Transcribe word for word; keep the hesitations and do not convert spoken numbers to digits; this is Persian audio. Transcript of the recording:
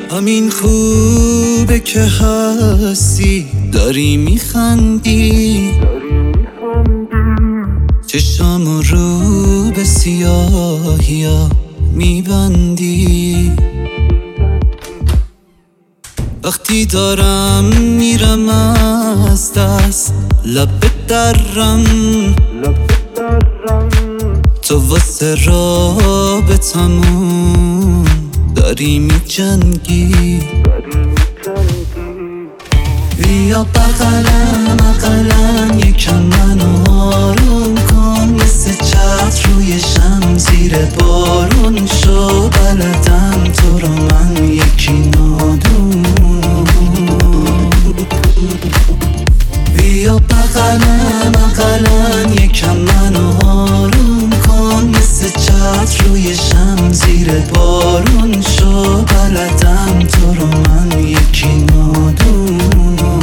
همین خوبه که هستی، داری میخندی، چشام رو به سیاهیا میبندی. وقتی دارم میرم از دست لب درم، تو واسه رابطمون داری میجنگی. بیا بغلم بغلم یکم منو آروم کن، مثل چتر روی شم زیر بارون شو، بلدم تو رو من یکی نادون. بیا بغلم بغلم یکم منو آروم کن، مثل چتر روی شم زیر بارون شو، بلدم تو رو من یکی نادون.